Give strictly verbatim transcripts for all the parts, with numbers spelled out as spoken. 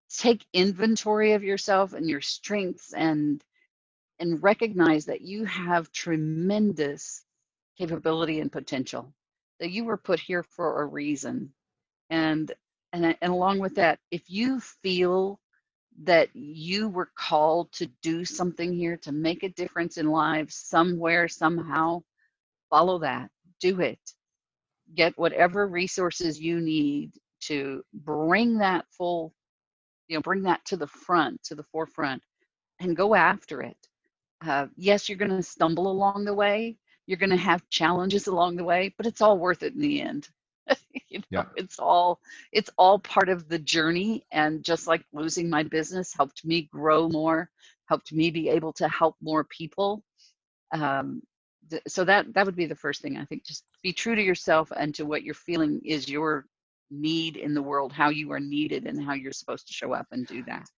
take inventory of yourself and your strengths and and recognize that you have tremendous capability and potential, that you were put here for a reason. And and and along with that, if you feel that you were called to do something here, to make a difference in lives somewhere, somehow, follow that. Do it. Get whatever resources you need to bring that full, you know, bring that to the front, to the forefront, and go after it. Uh, yes, you're going to stumble along the way. You're going to have challenges along the way, but it's all worth it in the end. you know, Yeah. it's all it's all part of the journey. And just like losing my business helped me grow more, helped me be able to help more people. Um, th- so that that would be the first thing, I think. Just be true to yourself and to what you're feeling is your need in the world, how you are needed, and how you're supposed to show up and do that.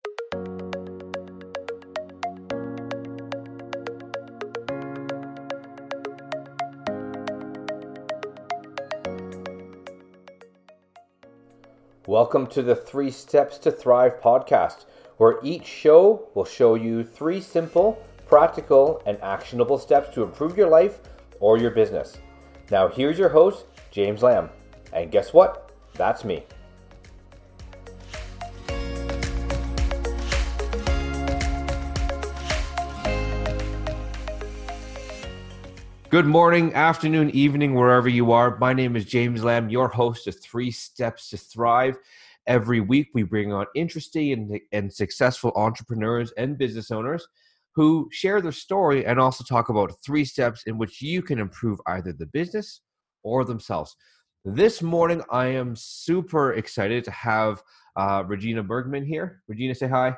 Welcome to the Three Steps to Thrive podcast, where each show will show you three simple, practical, and actionable steps to improve your life or your business. Now, here's your host, James Lamb. And guess what? That's me. Good morning, afternoon, evening, wherever you are. My name is James Lamb, your host of Three Steps to Thrive. Every week, we bring on interesting and, and successful entrepreneurs and business owners who share their story and also talk about three steps in which you can improve either the business or themselves. This morning, I am super excited to have uh, Regina Bergman here. Regina, say hi.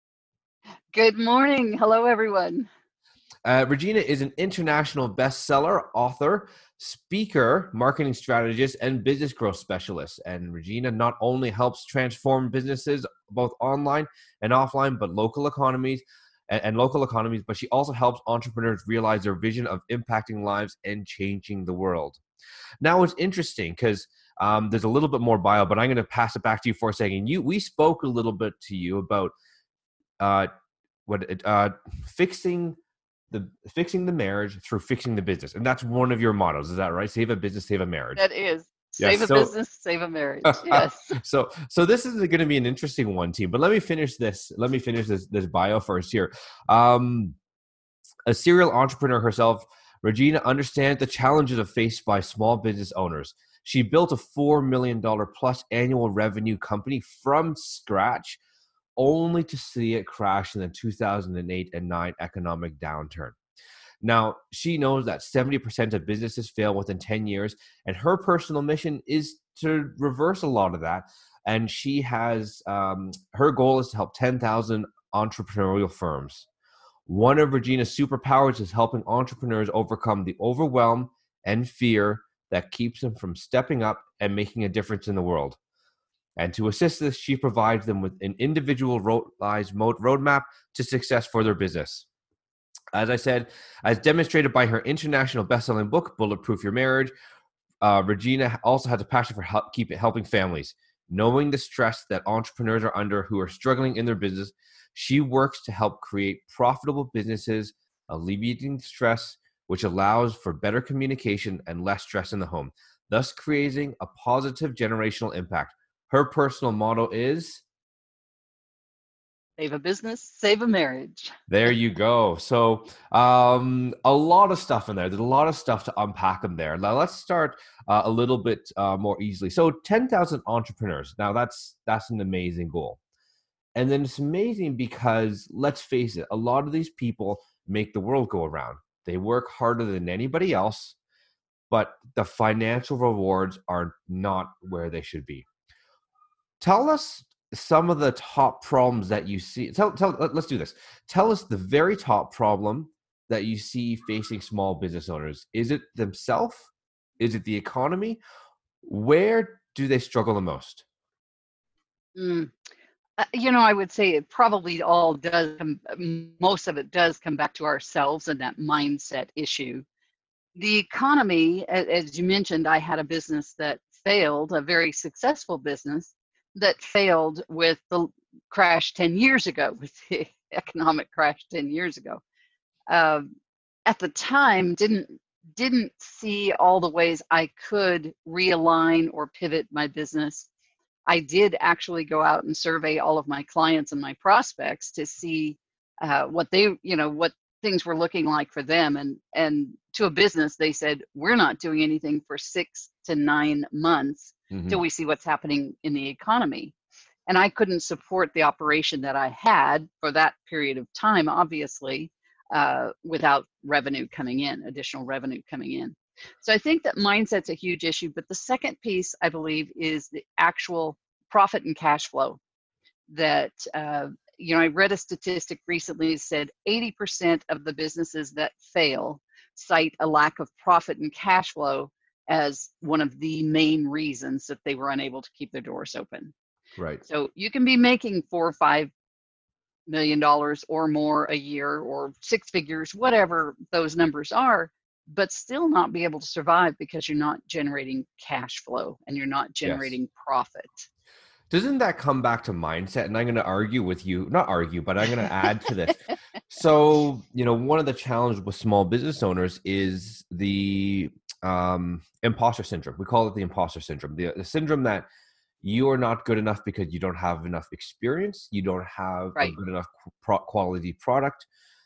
Good morning. Hello, everyone. Uh, Regina is an international bestseller, author, speaker, marketing strategist, and business growth specialist. And Regina not only helps transform businesses both online and offline, but local economies and, and local economies, but she also helps entrepreneurs realize their vision of impacting lives and changing the world. Now it's interesting because um, there's a little bit more bio, but I'm going to pass it back to you for a second. You, we spoke a little bit to you about uh, what uh, fixing the fixing the marriage through fixing the business, and that's one of your mottos. Is that right? Save a business, save a marriage. That is. Yes. Save a So, business, save a marriage. Yes. so, so this is going to be an interesting one, team. But let me finish this. Let me finish this this bio first here. Um, a serial entrepreneur herself, Regina understands the challenges of faced by small business owners. She built a four million dollars plus annual revenue company from scratch, only to see it crash in the two thousand eight and nine economic downturn. Now, she knows that seventy percent of businesses fail within ten years, and her personal mission is to reverse a lot of that. And she has, um, her goal is to help ten thousand entrepreneurial firms. One of Regina's superpowers is helping entrepreneurs overcome the overwhelm and fear that keeps them from stepping up and making a difference in the world. And to assist this, she provides them with an individualized roadmap to success for their business. As I said, as demonstrated by her international best-selling book, Bulletproof Your Marriage, uh, Regina also has a passion for help, keep helping families. Knowing the stress that entrepreneurs are under who are struggling in their business, she works to help create profitable businesses, alleviating stress, which allows for better communication and less stress in the home, thus creating a positive generational impact. Her personal motto is, Save a business, save a marriage. there you go. So um, a lot of stuff in there. There's a lot of stuff to unpack in there. Now let's start uh, a little bit uh, more easily. So ten thousand entrepreneurs. Now that's that's an amazing goal. And then it's amazing because, let's face it, a lot of these people make the world go around. They work harder than anybody else, but the financial rewards are not where they should be. Tell us some of the top problems that you see. Tell, tell, let's do this. Tell us the very top problem that you see facing small business owners. Is it themselves? Is it the economy? Where do they struggle the most? Mm. Uh, you know, I would say it probably all does, come, most of it does come back to ourselves and that mindset issue. The economy, as you mentioned, I had a business that failed, a very successful business that failed with the crash ten years ago, with the economic crash ten years ago. Um, at the time, didn't didn't see all the ways I could realign or pivot my business. I did actually go out and survey all of my clients and my prospects to see uh, what they, you know, what things were looking like for them. And and to a business, they said, we're not doing anything for six to nine months Mm-hmm. till we see what's happening in the economy. And I couldn't support the operation that I had for that period of time, obviously, uh, without revenue coming in, additional revenue coming in. So I think that mindset's a huge issue. But the second piece, I believe, is the actual profit and cash flow. That, uh, you know, I read a statistic recently that said eighty percent of the businesses that fail cite a lack of profit and cash flow as one of the main reasons that they were unable to keep their doors open. Right. So you can be making four or five million dollars or more a year, or six figures, whatever those numbers are, but still not be able to survive because you're not generating cash flow and you're not generating Yes. profit. Doesn't that come back to mindset? And I'm going to argue with you, not argue, but I'm going to add to this. So, you know, one of the challenges with small business owners is the um, imposter syndrome. We call it the imposter syndrome, the, the syndrome that you are not good enough because you don't have enough experience, you don't have Right. a good enough pro- quality product,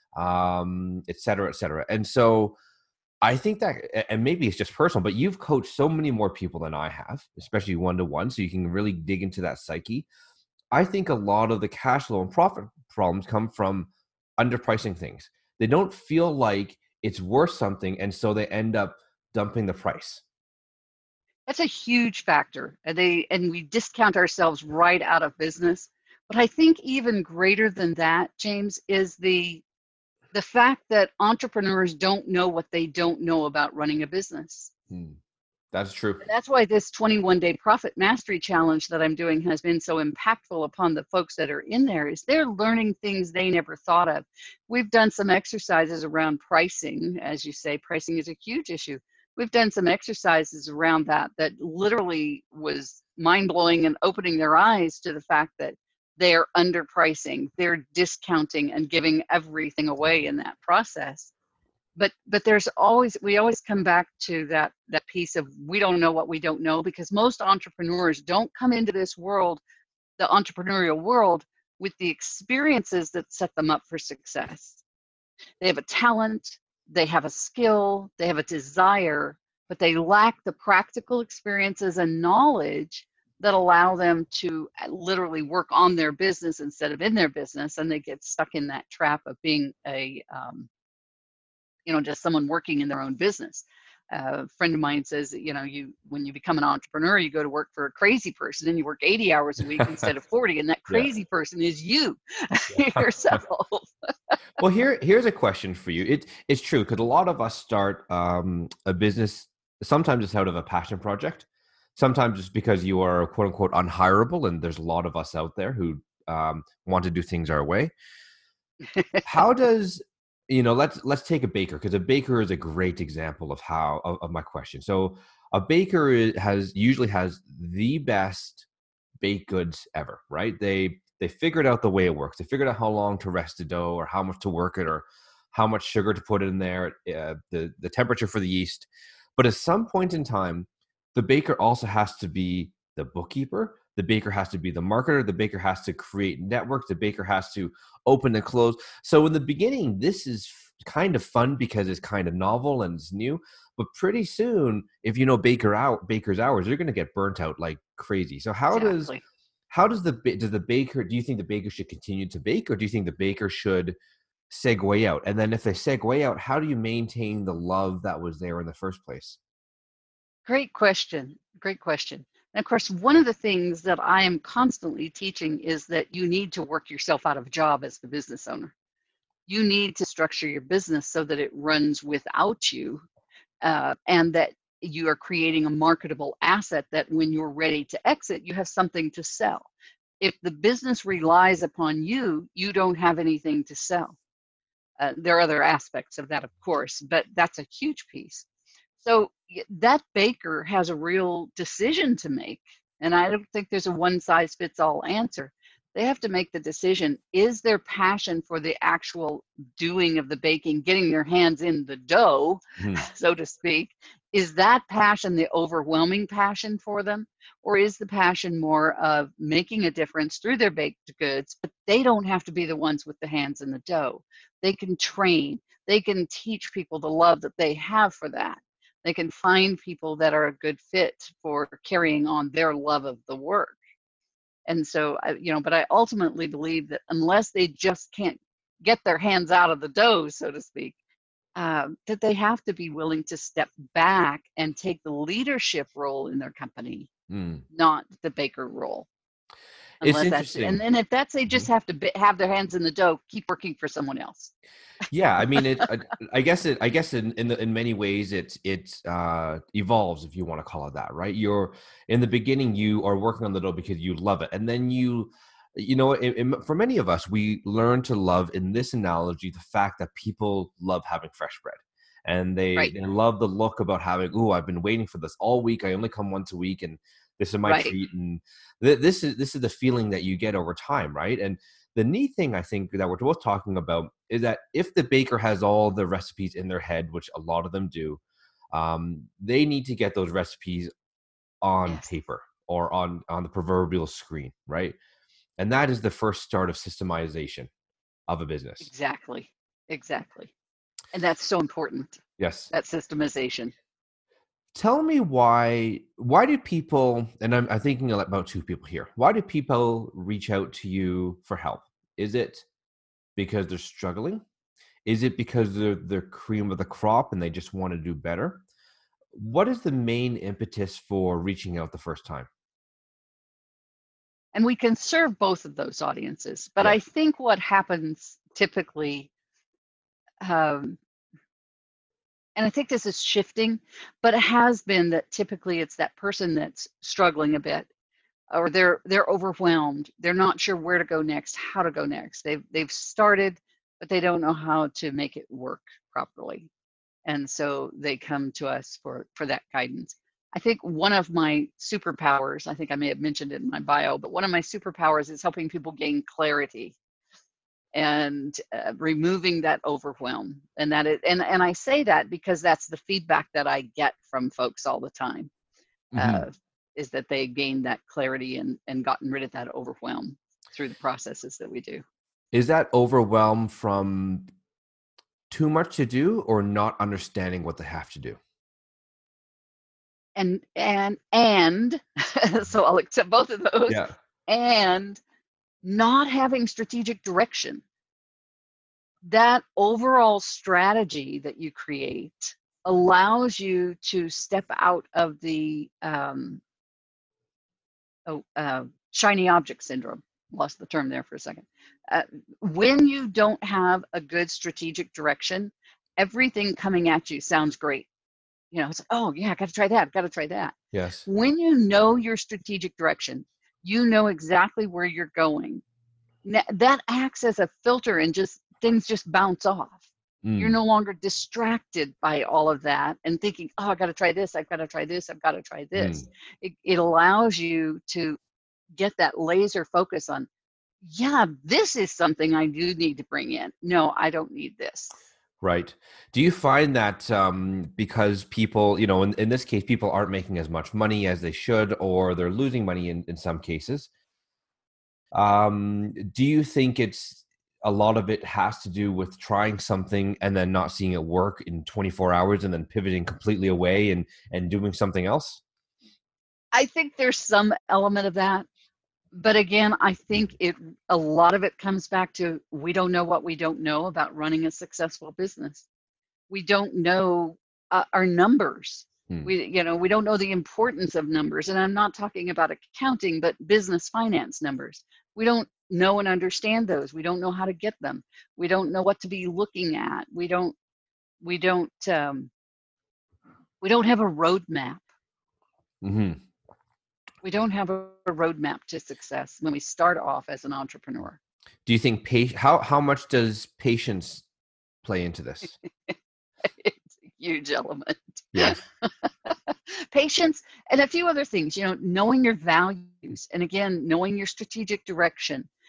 um, et cetera, et cetera. And so I think that, and maybe it's just personal, but you've coached so many more people than I have, especially one-to-one, so you can really dig into that psyche. I think a lot of the cash flow and profit problems come from underpricing things. They don't feel like it's worth something, and so they end up dumping the price. That's a huge factor. And they and we discount ourselves right out of business. But I think even greater than that, James, is the the fact that entrepreneurs don't know what they don't know about running a business. Hmm. That's true. And that's why this twenty-one day profit mastery challenge that I'm doing has been so impactful upon the folks that are in there, is they're learning things they never thought of. We've done some exercises around pricing. As you say, pricing is a huge issue. We've done some exercises around that that literally was mind-blowing and opening their eyes to the fact that they're underpricing, they're discounting and giving everything away in that process. But but there's always, we always come back to that that piece of, we don't know what we don't know, because most entrepreneurs don't come into this world, the entrepreneurial world, with the experiences that set them up for success. They have a talent, they have a skill, they have a desire, but they lack the practical experiences and knowledge that allow them to literally work on their business instead of in their business, and they get stuck in that trap of being a um, you know, just someone working in their own business. Uh, a friend of mine says, you know, you when you become an entrepreneur, you go to work for a crazy person and you work eighty hours a week instead of forty, and that crazy Yeah. person is you yourself. Well, here here's a question for you. It, it's true, because a lot of us start um, a business, sometimes it's out of a passion project. Sometimes it's because you are quote unquote unhireable, and there's a lot of us out there who um, want to do things our way. How does, you know, let's let's take a baker, because a baker is a great example of how of, of my question. So a baker is, has usually has the best baked goods ever, right? They they figured out the way it works. They figured out how long to rest the dough, or how much to work it, or how much sugar to put in there, uh, the the temperature for the yeast. But at some point in time, the baker also has to be the bookkeeper. The baker has to be the marketer. The baker has to create networks. The baker has to open and close. So in the beginning, this is kind of fun because it's kind of novel and it's new. But pretty soon, if you know baker out baker's hours, you're going to get burnt out like crazy. So how does Exactly. how does the does the baker? Do you think the baker should continue to bake, or do you think the baker should segue out? And then if they segue out, how do you maintain the love that was there in the first place? Great question. Great question. And of course, one of the things that I am constantly teaching is that you need to work yourself out of a job as the business owner. You need to structure your business so that it runs without you, uh, and that you are creating a marketable asset that when you're ready to exit, you have something to sell. If the business relies upon you, you don't have anything to sell. Uh, there are other aspects of that, of course, but that's a huge piece. So that baker has a real decision to make. And I don't think there's a one size fits all answer. They have to make the decision, is their passion for the actual doing of the baking, getting their hands in the dough, Mhm. so to speak, is that passion the overwhelming passion for them? Or is the passion more of making a difference through their baked goods, but they don't have to be the ones with the hands in the dough. They can train, they can teach people the love that they have for that. They can find people that are a good fit for carrying on their love of the work. And so, I, you know, but I ultimately believe that unless they just can't get their hands out of the dough, so to speak, uh, that they have to be willing to step back and take the leadership role in their company, Mm. not the baker role. It's Unless that's, and interesting. then if that's, they Mhm. just have to be, have their hands in the dough, keep working for someone else. Yeah, I mean, it. I, I guess it. I guess in in, the, in many ways, it it uh, evolves, if you want to call it that, right? You're in the beginning, you are working on the dough because you love it, and then you, you know, it, it, for many of us, we learn to love, in this analogy, the fact that people love having fresh bread, and they Right, they love the look about having. Oh, I've been waiting for this all week. I only come once a week, and this is my right. treat, and th- this is this is the feeling that you get over time, right? And the neat thing I think that we're both talking about is that if the baker has all the recipes in their head, which a lot of them do, um, they need to get those recipes on Yes, paper or on on the proverbial screen, right? And that is the first start of systemization of a business. exactly, exactly. And that's so important, Yes. that systemization. Tell me why why do people, and I'm, I'm thinking about two people here. Why do people reach out to you for help? Is it because they're struggling? Is it because they're the cream of the crop and they just want to do better? What is the main impetus for reaching out the first time? And we can serve both of those audiences. But I Yes. think what happens typically, um, and I think this is shifting, but it has been that typically it's that person that's struggling a bit, or they're they're overwhelmed. They're not sure where to go next, how to go next. They've they've started, but they don't know how to make it work properly. And so they come to us for for that guidance. I think one of my superpowers, I think I may have mentioned it in my bio, but one of my superpowers is helping people gain clarity and uh, removing that overwhelm. And that it, and and I say that because that's the feedback that I get from folks all the time, Hmm. uh, is that they gained that clarity and and gotten rid of that overwhelm through the processes that we do. Is that overwhelm from too much to do or not understanding what they have to do? And and and so I'll accept both of those. Yeah. And not having strategic direction. That overall strategy that you create allows you to step out of the um, oh, uh, shiny object syndrome. Lost the term there for a second. Uh, when you don't have a good strategic direction, everything coming at you sounds great. You know, it's like, oh yeah, got to try that, got to try that. Yes. When you know your strategic direction, you know exactly where you're going. That acts as a filter and just things just bounce off. You're Mm. no longer distracted by all of that and thinking, oh, I got to try this, I've got to try this, I've got to try this. Mm. It, it allows you to get that laser focus on, yeah, this is something I do need to bring in. No, I don't need this. Right. Do you find that um, because people, you know, in, in this case, people aren't making as much money as they should, or they're losing money in, in some cases? Um, do you think it's a lot of it has to do with trying something and then not seeing it work in twenty-four hours and then pivoting completely away and, and doing something else? I think there's some element of that. But again, I think it a lot of it comes back to we don't know what we don't know about running a successful business. We don't know uh, our numbers. Hmm. We, you know, we don't know the importance of numbers. And I'm not talking about accounting, but business finance numbers. We don't know and understand those. We don't know how to get them. We don't know what to be looking at. We don't, we don't, um, we don't have a roadmap. Mm-hmm. We don't have a, a roadmap to success when we start off as an entrepreneur. Do you think pa- how how much does patience play into this? It's a huge element. Yes. Patience and a few other things, you know, knowing your values and again, knowing your strategic direction.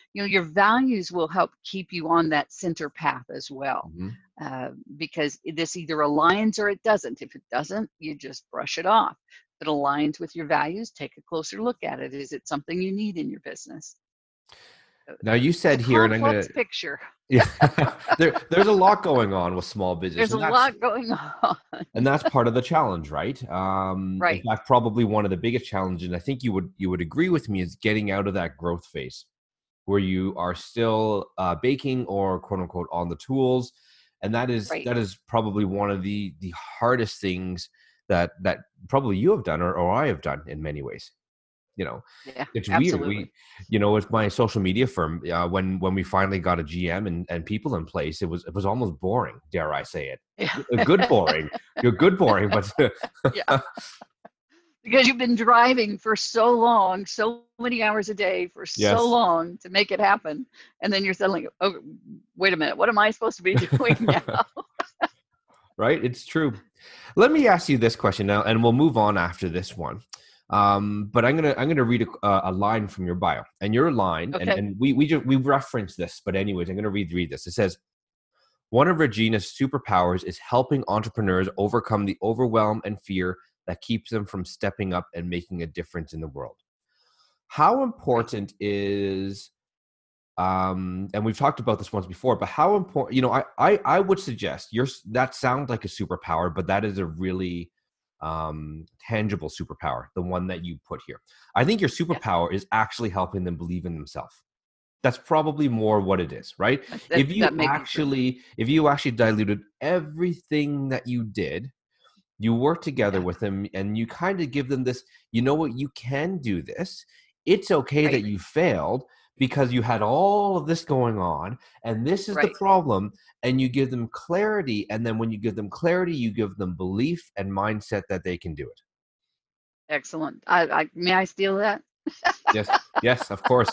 you know, your values will help keep you on that center path as well. Mm-hmm. Uh, because this either aligns or it doesn't. If it doesn't, you just brush it off. If it aligns with your values, take a closer look at it. Is it something you need in your business? Now you It's said a here, and I'm gonna complex picture. yeah, there, there's a lot going on with small business. There's a and that's, lot going on. and that's part of the challenge, right? Um, in Right. fact, probably one of the biggest challenges, and I think you would you would agree with me, is getting out of that growth phase where you are still uh, baking or quote unquote on the tools, and that is Right. that is probably one of the the hardest things that that probably you have done or, or I have done in many ways. You know, Yeah, it's weird. absolutely. We, you know, with my social media firm, uh, when when we finally got a G M and, and people in place, it was it was almost boring. Dare I say it? Yeah. A good boring. You're good boring, but Yeah. Because you've been driving for so long, so many hours a day for so yes, long to make it happen. And then you're suddenly, oh, wait a minute, what am I supposed to be doing now? right. It's true. Let me ask you this question now, and we'll move on after this one. Um, but I'm gonna I'm gonna read a, a line from your bio, and your line, and, Okay. and we we just we reference this, but anyways, I'm gonna read read this. It says, one of Regina's superpowers is helping entrepreneurs overcome the overwhelm and fear that keeps them from stepping up and making a difference in the world. How important is um and we've talked about this once before, but how important, you know, I I, I would suggest yours that sounds like a superpower, but that is a really um tangible superpower, the one that you put here. I think your Yes. superpower is actually helping them believe in themselves. That's probably more what it is, right? That, If you that may be true. actually if you actually diluted everything that you did, you work together Yeah. with them and you kind of give them this, you know what, you can do this. It's okay Right. that you failed because you had all of this going on and this is the Right. problem, and you give them clarity, and then when you give them clarity, you give them belief and mindset that they can do it. Excellent. I, I may I steal that? Yes, yes, of course.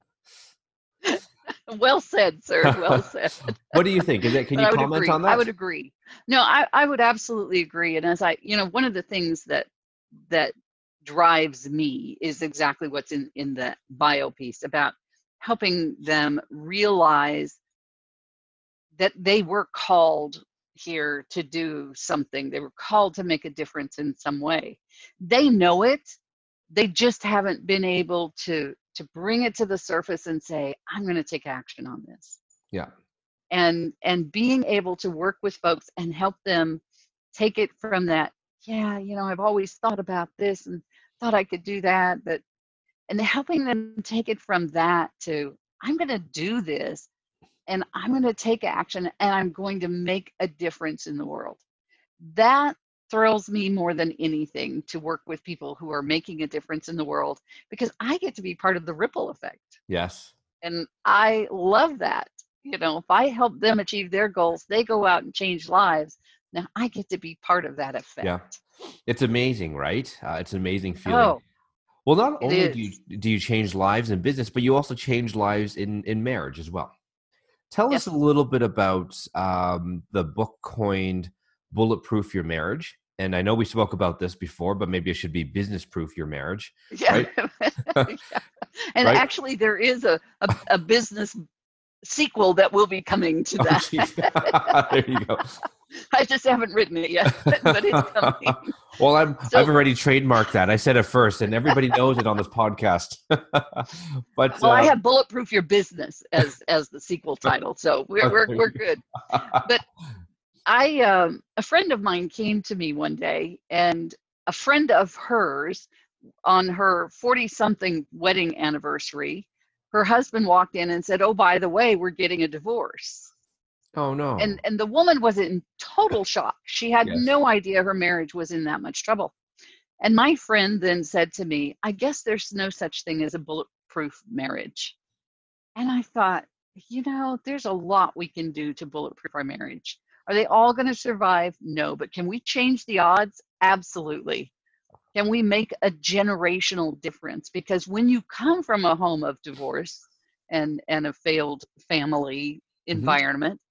Well said, sir. Well said. What do you think? Is it, can But you I would comment agree. on I that? would agree. No, I, I would absolutely agree. And as I, you know, one of the things that that drives me is exactly what's in, in the bio piece about helping them realize that they were called here to do something. They were called to make a difference in some way. They know it. They just haven't been able to to bring it to the surface and say, I'm going to take action on this. Yeah. And and being able to work with folks and help them take it from that, yeah, you know, I've always thought about this and thought I could do that, but and helping them take it from that to, I'm going to do this and I'm going to take action and I'm going to make a difference in the world. That thrills me more than anything, to work with people who are making a difference in the world, because I get to be part of the ripple effect. Yes. And I love that. You know, if I help them achieve their goals, they go out and change lives. Now I get to be part of that effect. Yeah. It's amazing, right? Uh, it's an amazing feeling. Oh, Well, not it only do you is. do you change lives in business, but you also change lives in in marriage as well. Tell us a Yes. little bit about um, the book coined "Bulletproof Your Marriage." And I know we spoke about this before, but maybe it should be "Business Proof Your Marriage," Yeah. right? Yeah. And Right? actually, there is a, a, a business sequel that will be coming to Oh, that. geez. There you go. I just haven't written it yet, but it's coming. Well, I'm So, I've already trademarked that. I said it first, and everybody knows it on this podcast. But well, I uh, have Bulletproof Your Business as as the sequel title, so we're we're we're good. But I, um, a friend of mine came to me one day, and a friend of hers, on her forty-something wedding anniversary, her husband walked in and said, "Oh, by the way, we're getting a divorce." oh no. And and the woman was in total shock. She had Yes. no idea her marriage was in that much trouble. And my friend then said to me, "I guess there's no such thing as a bulletproof marriage." And I thought, you know, there's a lot we can do to bulletproof our marriage. Are they all going to survive? No, but can we change the odds? Absolutely. Can we make a generational difference? Because when you come from a home of divorce and and a failed family Mhm. environment,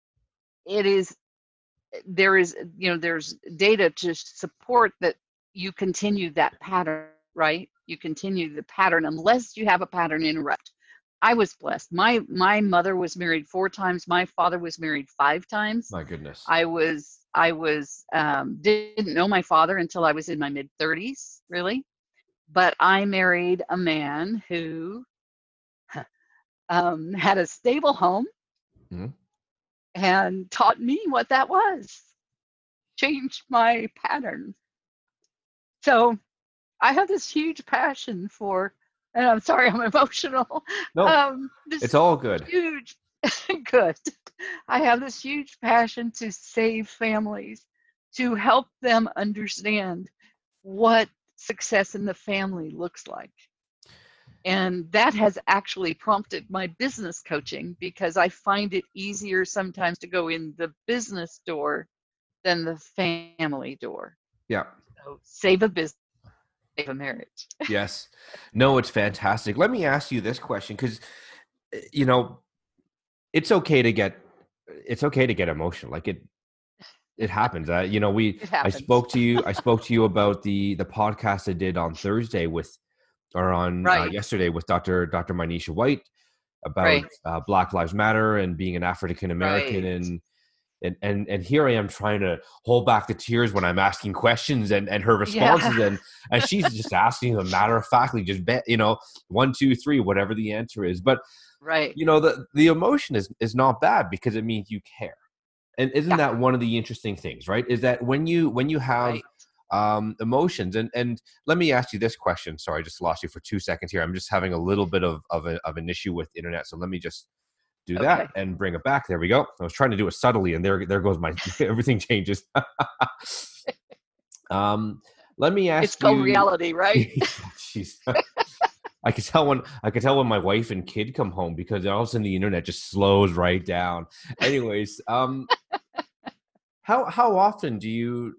it is there is, you know, there's data to support that you continue that pattern, right? You continue the pattern unless you have a pattern interrupt. I was blessed. My my mother was married four times. My father was married five times. My goodness. I was I was um, didn't know my father until I was in my mid thirties, really. But I married a man who um, had a stable home Mhm. and taught me what that was. Changed my pattern. So I have this huge passion for, and I'm sorry, I'm emotional. No, Um, it's this all good. huge, good. I have this huge passion to save families, to help them understand what success in the family looks like. And that has actually prompted my business coaching, because I find it easier sometimes to go in the business door than the family door. Yeah. So save a business, save a marriage. Yes. No, it's fantastic. Let me ask you this question, because, you know, it's okay to get, it's okay to get emotional. Like it, it happens. Uh, you know, we, It I happens. spoke to you, I spoke to you about the, the podcast I did on Thursday with, or on uh, Right, yesterday with Dr. Dr. Manisha White about right, uh, Black Lives Matter and being an African American, right. and and and and here I am trying to hold back the tears when I'm asking questions, and and her Yeah, responses, and and she's just asking them matter of factly, just bet, you know, one, two, three, whatever the answer is. But right. you know, the the emotion is is not bad, because it means you care. And isn't Yeah, that one of the interesting things, right? Is that when you when you have right. um, emotions, and and let me ask you this question. Sorry, I just lost you for two seconds here. I'm just having a little bit of of, a, of an issue with internet, so let me just do that Okay. and bring it back. There we go. I was trying to do it subtly, and there there goes my everything changes. um, let me It's ask called you. reality, right? Jeez. I could tell when I could tell when my wife and kid come home, because all of a sudden the internet just slows right down. Anyways, um, how how often do you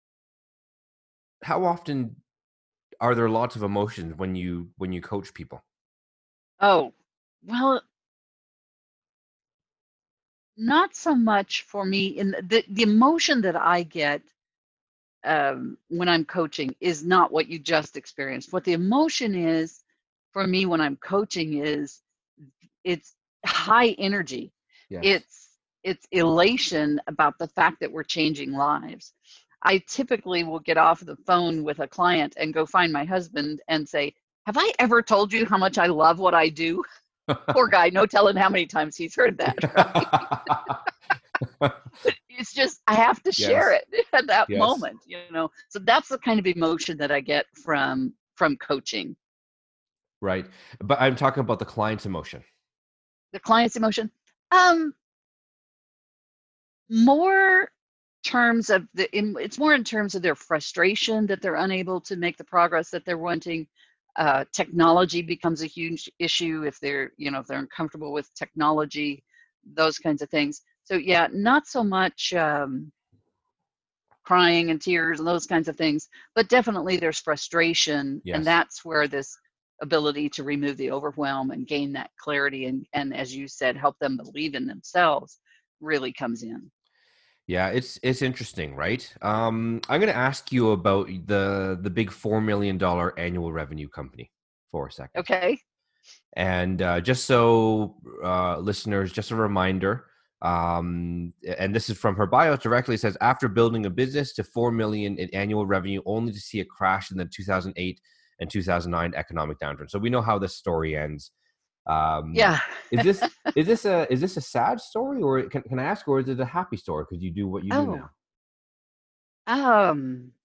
how often are there lots of emotions when you when you coach people? Oh, well, not so much for me. In the the emotion that I get um, when I'm coaching is not what you just experienced. What the emotion is for me when I'm coaching is it's high energy. Yes. It's it's elation about the fact that we're changing lives. I typically will get off the phone with a client and go find my husband and say, "Have I ever told you how much I love what I do?" Poor guy, no telling how many times he's heard that, right? But it's just I have to share Yes. it at that Yes. moment, you know. So that's the kind of emotion that I get from from coaching. Right. But I'm talking about the client's emotion. The client's emotion, um, more terms of the in, it's more in terms of their frustration that they're unable to make the progress that they're wanting. Uh, technology becomes a huge issue if they're, you know, if they're uncomfortable with technology, those kinds of things. So yeah, not so much um, crying and tears and those kinds of things, but definitely there's frustration, and Yes. that's where this ability to remove the overwhelm and gain that clarity and and as you said, help them believe in themselves really comes in. Yeah, it's it's interesting, right? Um, I'm going to ask you about the the big four million dollar annual revenue company for a second. Okay. And uh, just so uh, listeners, just a reminder, um, and this is from her bio directly. It says, after building a business to four million in annual revenue, only to see it crash in the two thousand eight and two thousand nine economic downturn. So we know how this story ends. Um, Yeah. is this is this a is this a sad story, or can, can I ask, or is it a happy story because you do what you do Oh, now? um,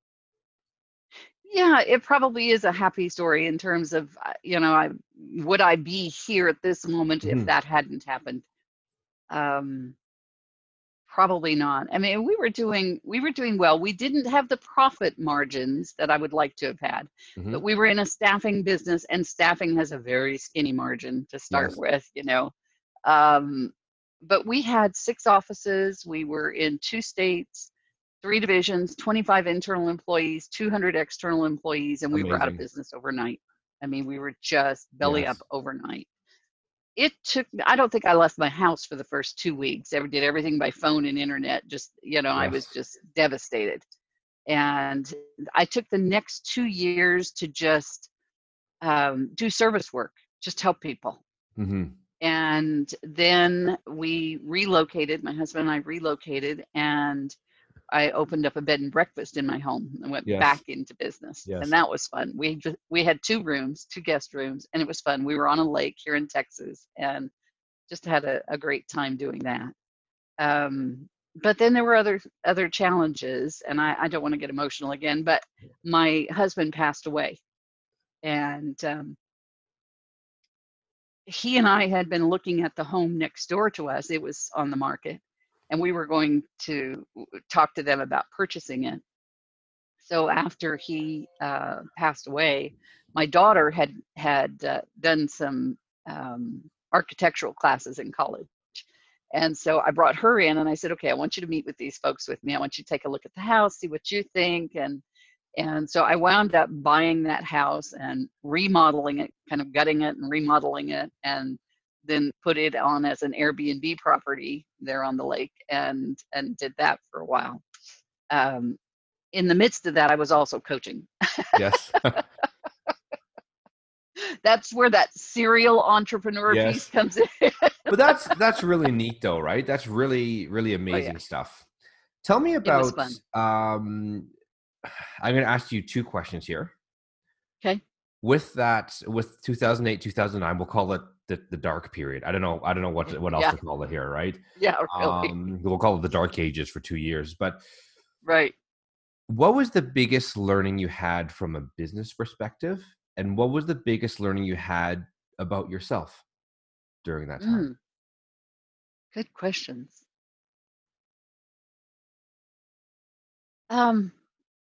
yeah, it probably is a happy story in terms of, uh, you know, I would I be here at this moment if Hmm. that hadn't happened? Um, Probably not. I mean, we were doing we were doing well. We didn't have the profit margins that I would like to have had, Hmm. but we were in a staffing business, and staffing has a very skinny margin to start Yes. with, you know. Um, but we had six offices. We were in two states, three divisions, twenty-five internal employees, two hundred external employees, and we were out of Amazing. business overnight. I mean, we were just belly up Yes. overnight. It took, I don't think I left my house for the first two weeks. I did everything by phone and internet. Just, you know, I was Yes. just devastated. And I took the next two years to just um, do service work, just help people. Mm-hmm. And then we relocated, my husband and I relocated, and I opened up a bed and breakfast in my home and went Yes. back into business. And Yes. that was fun. We just, we had two rooms, two guest rooms, and it was fun. We were on a lake here in Texas and just had a, a great time doing that. Um, but then there were other other challenges, and I, I don't want to get emotional again, but my husband passed away. And um, he and I had been looking at the home next door to us. It was on the market, and we were going to talk to them about purchasing it. So after he uh, passed away, my daughter had had uh, done some um, architectural classes in college. And so I brought her in and I said, okay, I want you to meet with these folks with me. I want you to take a look at the house, see what you think. And and so I wound up buying that house and remodeling it, kind of gutting it and remodeling it, and then put it on as an Airbnb property there on the lake, and and did that for a while. Um, in the midst of that, I was also coaching. Yes. That's where that serial entrepreneur piece Yes. comes in. But that's that's really neat though, right? That's really, really Oh yeah, amazing stuff. Tell me it was about fun. um I'm going to ask you two questions here. Okay. With that, with two thousand eight, two thousand nine, we'll call it the, the dark period. I don't know. I don't know what what else Yeah. to call it here, right? Yeah. Really. Um, we'll call it the dark ages for two years. But Right. what was the biggest learning you had from a business perspective, and what was the biggest learning you had about yourself during that time? Mm, good questions. Um,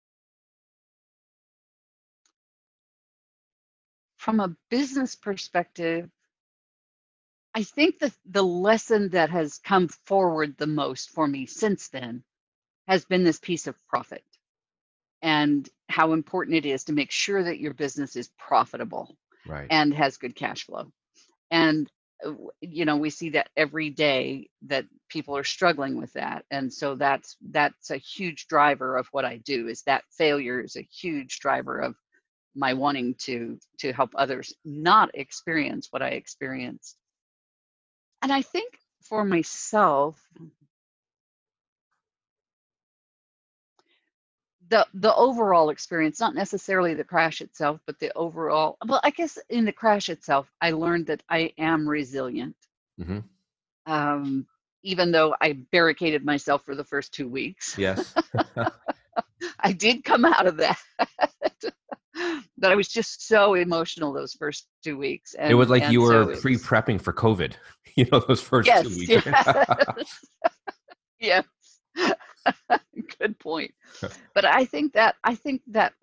from a business perspective, I think that the lesson that has come forward the most for me since then has been this piece of profit, and how important it is to make sure that your business is profitable Right. and has good cash flow. And uh, w- you know, we see that every day that people are struggling with that. And so that's that's a huge driver of what I do. Is that failure is a huge driver of my wanting to to help others not experience what I experienced. And I think for myself, the the overall experience, not necessarily the crash itself, but the overall, well, I guess in the crash itself, I learned that I am resilient. Mm-hmm. Um, even though I barricaded myself for the first two weeks, Yes. I did come out of that. But I was just so emotional those first two weeks, It was and like you and so were it was, pre-prepping for COVID, you know, those first two yes, weeks. yes, yes. Good point. But I think that I think that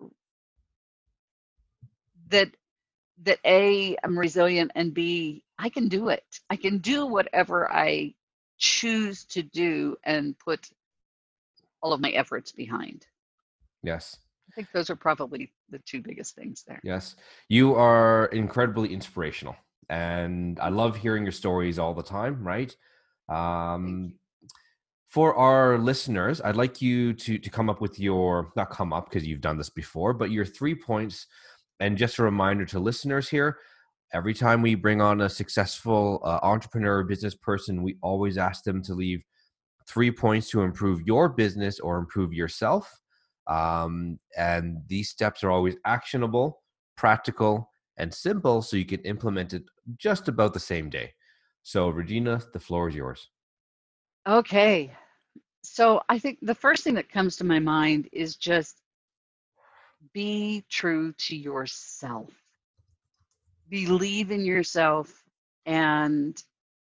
that that A, I'm resilient, and B, I can do it. I can do whatever I choose to do and put all of my efforts behind. Yes. I think those are probably the two biggest things there. Yes. You are incredibly inspirational. And I love hearing your stories all the time, right? Thank Um, you. for our listeners, I'd like you to to come up with your, not come up because you've done this before, but your three points. And just a reminder to listeners here, every time we bring on a successful uh, entrepreneur, business person, we always ask them to leave three points to improve your business or improve yourself. Um, and these steps are always actionable, practical, and simple, so you can implement it just about the same day. So, Regina, the floor is yours. Okay. So I think the first thing that comes to my mind is just be true to yourself. Believe in yourself, and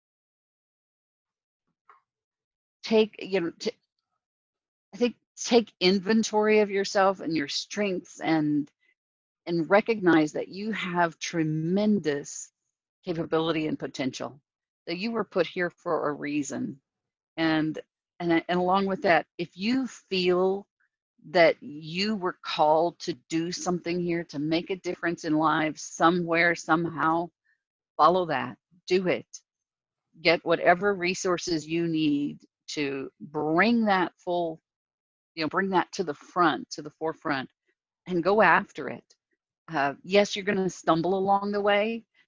take, you know, t- I think take inventory of yourself and your strengths, and and recognize that you have tremendous capability and potential, that you were put here for a reason. And and and along with that, if you feel that you were called to do something here, to make a difference in lives somewhere, somehow, follow that. Do it. Get whatever resources you need to bring that full, you know, bring that to the front, to the forefront, and go after it. Uh, yes, you're going to stumble along the way,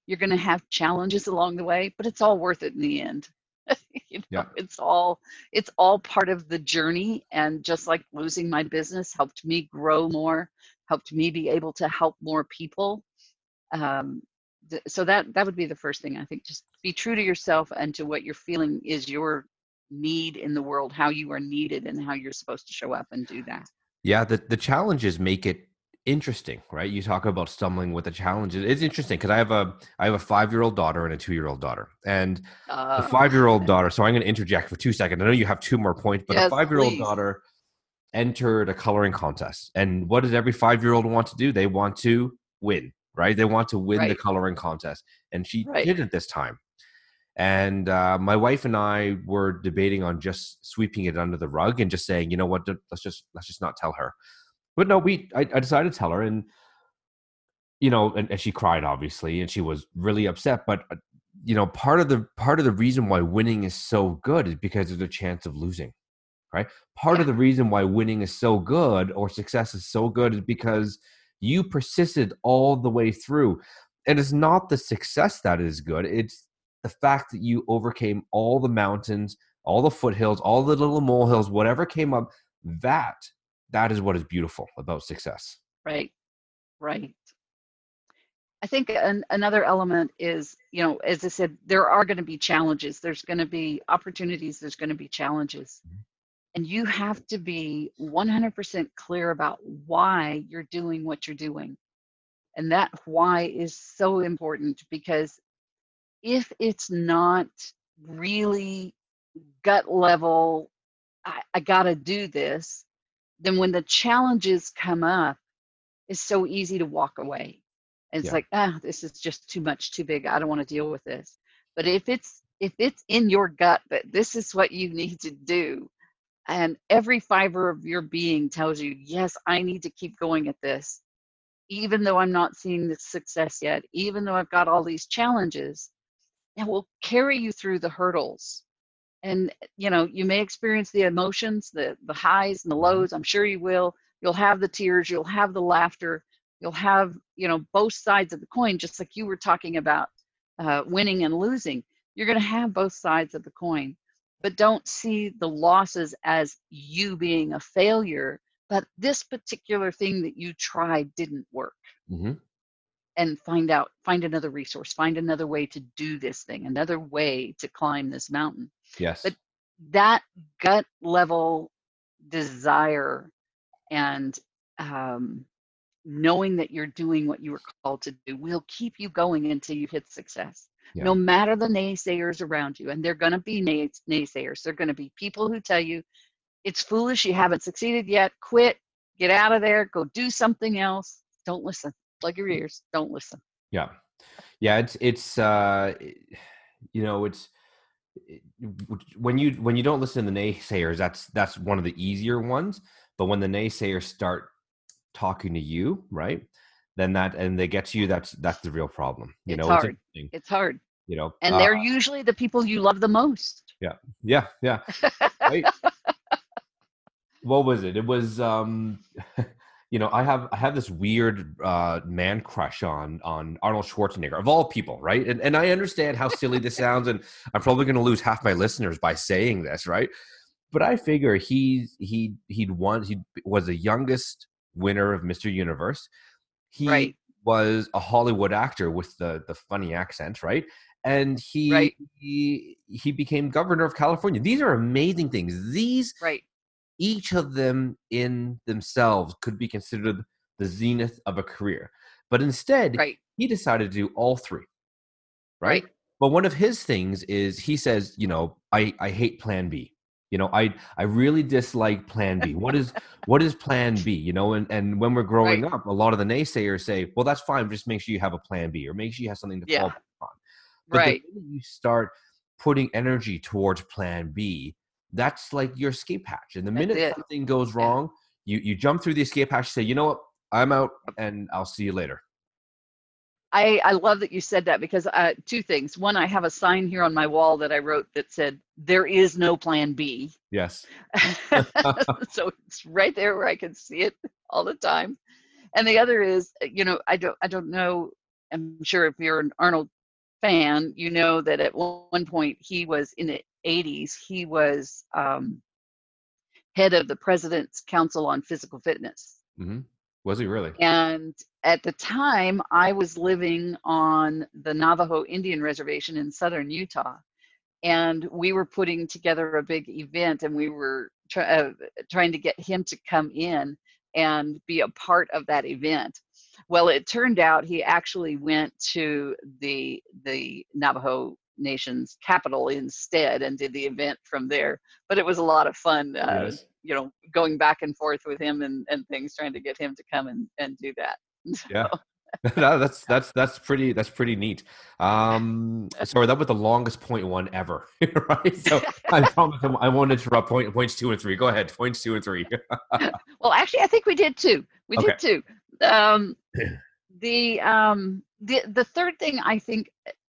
You're going to have challenges along the way, but it's all worth it in the end. you know, Yeah. it's all it's all part of the journey. And just like losing my business helped me grow more, helped me be able to help more people. Um, th- so that that would be the first thing. I think just be true to yourself and to what you're feeling is your need in the world, how you are needed and how you're supposed to show up and do that. Yeah, the, the challenges make it interesting, right? You talk about stumbling with the challenges. It's interesting because I have a I have a five-year-old daughter and a two-year-old daughter. And the Uh, five-year-old daughter, so I'm going to interject for two seconds. I know you have two more points, but the yes, five-year-old please. daughter entered a coloring contest. And what does every five-year-old want to do? They want to win, right? They want to win the Right, coloring contest. And she right. didn't this time. And uh, my wife and I were debating on just sweeping it under the rug and just saying, you know what, let's just let's just not tell her. But no, we I, I decided to tell her, and you know, and, and she cried obviously, and she was really upset. But uh, you know, part of the part of the reason why winning is so good is because there's a chance of losing, right? Part Yeah, of the reason why winning is so good or success is so good is because you persisted all the way through. And it's not the success that is good, it's the fact that you overcame all the mountains, all the foothills, all the little molehills, whatever came up. That that is what is beautiful about success. right, right. I think an, another element is, you know, as I said, there are going to be challenges. There's going to be opportunities. There's going to be challenges. And you have to be one hundred percent clear about why you're doing what you're doing. And that why is so important, because if it's not really gut level, I, I got to do this, then when the challenges come up, it's so easy to walk away. And it's Yeah. like, ah, this is just too much, too big. I don't want to deal with this. But if it's if it's in your gut that this is what you need to do, and every fiber of your being tells you, yes, I need to keep going at this, even though I'm not seeing the success yet, even though I've got all these challenges, it will carry you through the hurdles. And you know, you may experience the emotions, the the highs and the Mhm. lows. I'm sure you will. You'll have the tears, you'll have the laughter, you'll have, you know, both sides of the coin, just like you were talking about uh, winning and losing. You're going to have both sides of the coin, but don't see the losses as you being a failure, but this particular thing that you tried didn't work. Mhm. And find out, find another resource, find another way to do this thing, another way to climb this mountain. But Yes. that gut level desire and um, knowing that you're doing what you were called to do will keep you going until you hit success. Yeah. No matter the naysayers around you, and they're going to be nays- naysayers. They're going to be people who tell you it's foolish, you haven't succeeded yet, quit, get out of there, go do something else. Don't listen. Plug your ears. Don't listen. Yeah. Yeah. It's it's uh, you know it's when you when you don't listen to the naysayers, that's that's one of the easier ones. But when the naysayers start talking to you, right, then that and they get to you, that's that's the real problem. You It's know, it's hard. interesting. It's hard. You know, And uh, they're usually the people you love the most. yeah, yeah, yeah. Right. What was it? It was um, you know, I have I have this weird uh man crush on on Arnold Schwarzenegger of all people, right? And and I understand how silly this sounds, and I'm probably going to lose half my listeners by saying this, right? But I figure he's he he'd won. He was the youngest winner of Mister Universe. He Right. was a Hollywood actor with the the funny accent, right? And he Right. he he became governor of California. These are amazing things. These Right. each of them in themselves could be considered the zenith of a career. But instead, Right. he decided to do all three, right? Right. But one of his things is he says, you know, I, I hate plan B. You know, I I really dislike plan B. What is what is plan B? You know, and, and when we're growing Right. up, a lot of the naysayers say, well, that's fine, just make sure you have a plan B or make sure you have something to fall Yeah. back on. But the Right. minute you start putting energy towards plan B, that's like your escape hatch. And the That's minute it. something goes Yeah. wrong, you you jump through the escape hatch, say, you know what, I'm out and I'll see you later. I, I love that you said that, because uh, two things. One, I have a sign here on my wall that I wrote that said, there is no plan B. Yes. So it's right there where I can see it all the time. And the other is, you know, I don't, I don't know I'm sure if you're an Arnold fan, you know that at one point he was in the eighties, he was um, head of the President's Council on Physical Fitness. Mm-hmm. Was he really? And at the time, I was living on the Navajo Indian Reservation in southern Utah. And we were putting together a big event, and we were try, uh, trying to get him to come in and be a part of that event. Well, it turned out he actually went to the the Navajo Nation's capital instead and did the event from there. But it was a lot of fun, uh, Yes. you know, going back and forth with him and, and things, trying to get him to come and, and do that. So, Yeah. No, that's that's that's pretty that's pretty neat. Um, sorry, that was the longest point one ever, right? So I promise I won't interrupt point points two and three. Go ahead, points two and three. well, actually, I think we did too. We Okay. did too. Um, the um, the the third thing I think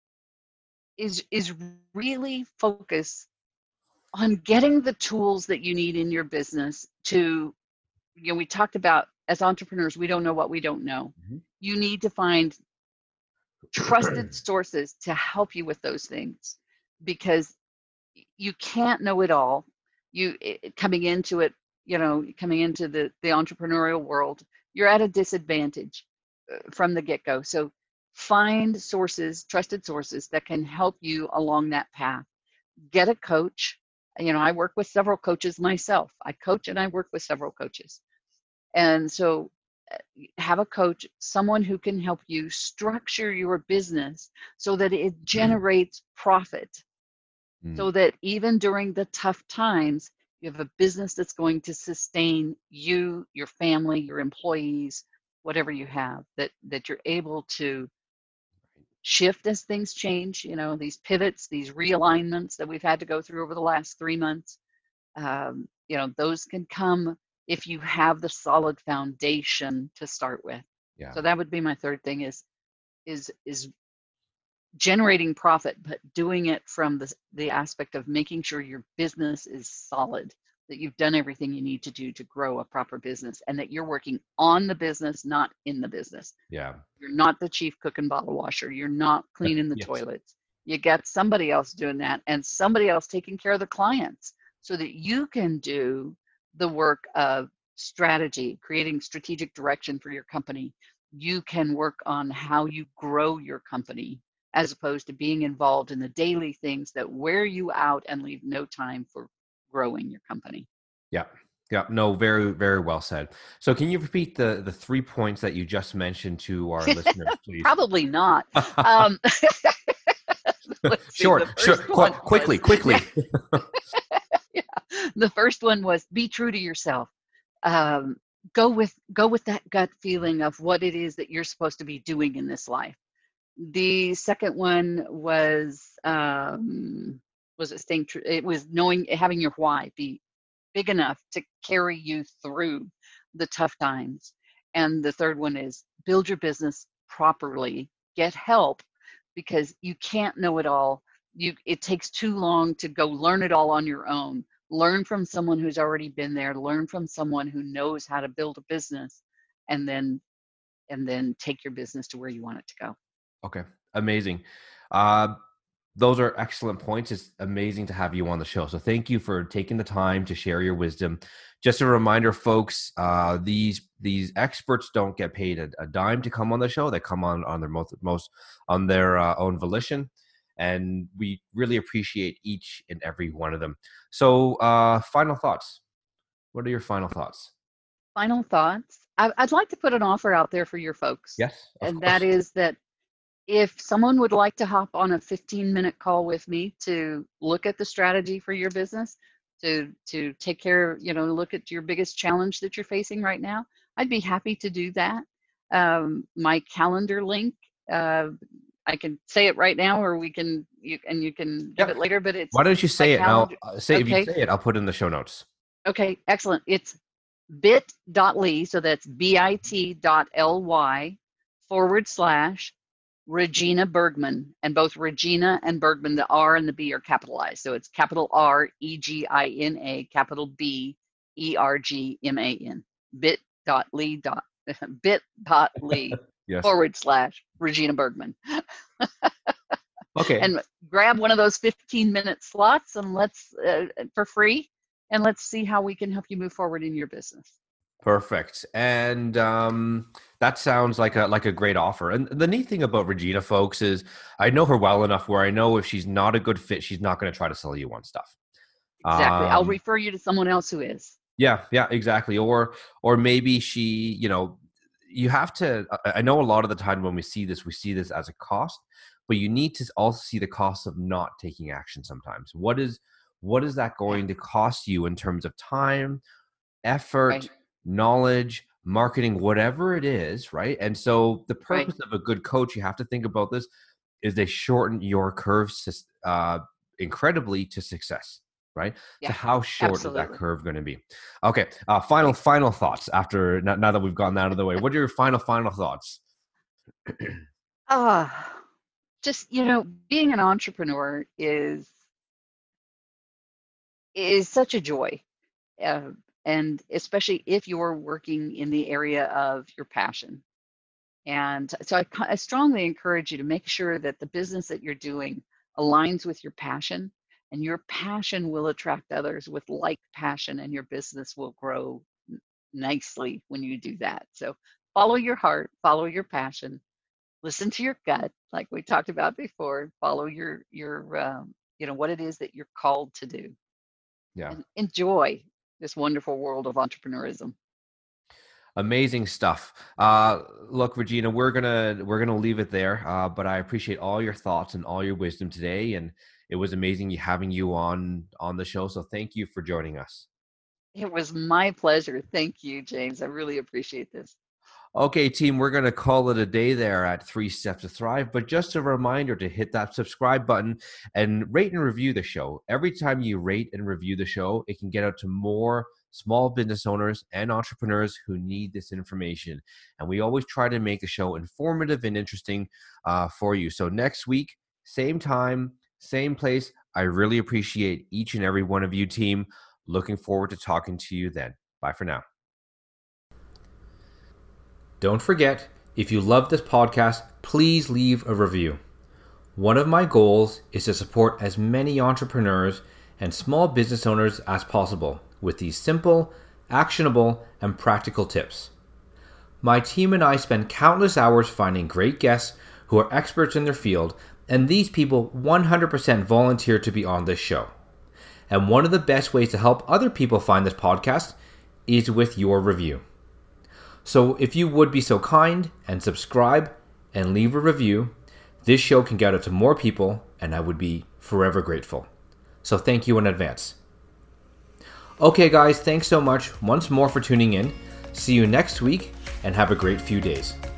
is is really focus on getting the tools that you need in your business to, you know, we talked about as entrepreneurs, we don't know what we don't know. Mm-hmm. You need to find trusted sources to help you with those things, because you can't know it all. You it, coming into it, you know, coming into the the entrepreneurial world, you're at a disadvantage uh, from the get-go. So find sources, trusted sources that can help you along that path. Get a coach. You know, I work with several coaches myself. I coach and I work with several coaches. And so uh, have a coach, someone who can help you structure your business so that it generates profit. Mm. So that even during the tough times, you have a business that's going to sustain you, your family, your employees, whatever you have, that that you're able to shift as things change. You know, these pivots, these realignments that we've had to go through over the last three months. Um, you know, those can come if you have the solid foundation to start with. Yeah. So that would be my third thing: is is is generating profit, but doing it from the, the aspect of making sure your business is solid, that you've done everything you need to do to grow a proper business, and that you're working on the business, not in the business. Yeah. You're not the chief cook and bottle washer. You're not cleaning the Yes. toilets. You got somebody else doing that, and somebody else taking care of the clients, so that you can do the work of strategy, creating strategic direction for your company. You can work on how you grow your company, as opposed to being involved in the daily things that wear you out and leave no time for growing your company. Yeah. Yeah. No, very, very well said. So can you repeat the, the three points that you just mentioned to our listeners, please? Probably not. Um, Short, short, qu- quickly, was, quickly. Yeah. Yeah. The first one was be true to yourself. Um, go with, go with that gut feeling of what it is that you're supposed to be doing in this life. The second one was, um, was it staying true? It was knowing, having your why be big enough to carry you through the tough times. And the third one is build your business properly, get help, because you can't know it all. You, it takes too long to go learn it all on your own. Learn from someone who's already been there, learn from someone who knows how to build a business, and then, and then take your business to where you want it to go. Okay. Amazing. Uh, those are excellent points. It's amazing to have you on the show. So thank you for taking the time to share your wisdom. Just a reminder, folks, uh, these these experts don't get paid a, a dime to come on the show. They come on on their most, most on their uh, own volition. And we really appreciate each and every one of them. So uh, final thoughts. What are your final thoughts? Final thoughts. I, I'd like to put an offer out there for your folks. Yes, of and course. that is that if someone would like to hop on a fifteen minute call with me to look at the strategy for your business, to to take care, you know, look at your biggest challenge that you're facing right now, I'd be happy to do that. Um, my calendar link, uh, I can say it right now, or we can, you and you can give Yep. it later. But it's why don't you say it now? Say okay. If you say it, I'll put it in the show notes. Okay, excellent. It's bit.ly, so that's bit.ly forward slash Regina Bergman, and both Regina and Bergman, the R and the B are capitalized. So it's capital R E G I N A, capital B E R G M A N, bit.ly dot bit.ly Yes. forward slash Regina Bergman. Okay. And grab one of those fifteen minute slots and let's uh, for free, and let's see how we can help you move forward in your business. Perfect. And um, that sounds like a like a great offer. And the neat thing about Regina, folks, is I know her well enough where I know if she's not a good fit, she's not going to try to sell you on stuff. Exactly. I'll Um, refer you to someone else who is. yeah, yeah, exactly. Or or maybe she, you know, you have to. I I know a lot of the time when we see this, we see this as a cost, but you need to also see the cost of not taking action. Sometimes, what is what is that Yeah. going to cost you in terms of time, effort, Right. knowledge, marketing, whatever it is, right? And so the Right. purpose of a good coach, you have to think about this, is they shorten your curve sys- uh, incredibly to success, right? So Yeah. how short is that Absolutely. curve going to be? Okay, uh, final, Right. final thoughts after, now, now that we've gotten out of the way. What are your final, final thoughts? Ah, just, you know, being an entrepreneur is is such a joy. Uh, and especially if you're working in the area of your passion. And so I, I strongly encourage you to make sure that the business that you're doing aligns with your passion, and your passion will attract others with like passion, and your business will grow nicely when you do that. So follow your heart, follow your passion, listen to your gut, like we talked about before, follow your, your, um, you know, what it is that you're called to do, Yeah. and enjoy this wonderful world of entrepreneurism. Amazing stuff. Uh, look, Regina, we're gonna we're gonna leave it there. Uh, but I appreciate all your thoughts and all your wisdom today, and it was amazing having you on on the show. So thank you for joining us. It was my pleasure. Thank you, James. I really appreciate this. Okay, team, we're gonna call it a day there at Three Steps to Thrive. But just a reminder to hit that subscribe button and rate and review the show. Every time you rate and review the show, it can get out to more small business owners and entrepreneurs who need this information. And we always try to make the show informative and interesting uh, for you. So next week, same time, same place. I really appreciate each and every one of you, team. Looking forward to talking to you then. Bye for now. Don't forget, if you love this podcast, please leave a review. One of my goals is to support as many entrepreneurs and small business owners as possible with these simple, actionable, and practical tips. My team and I spend countless hours finding great guests who are experts in their field, and these people one hundred percent volunteer to be on this show. And one of the best ways to help other people find this podcast is with your review. So if you would be so kind and subscribe and leave a review, this show can get out to more people, and I would be forever grateful. So thank you in advance. Okay guys, thanks so much once more for tuning in. See you next week, and have a great few days.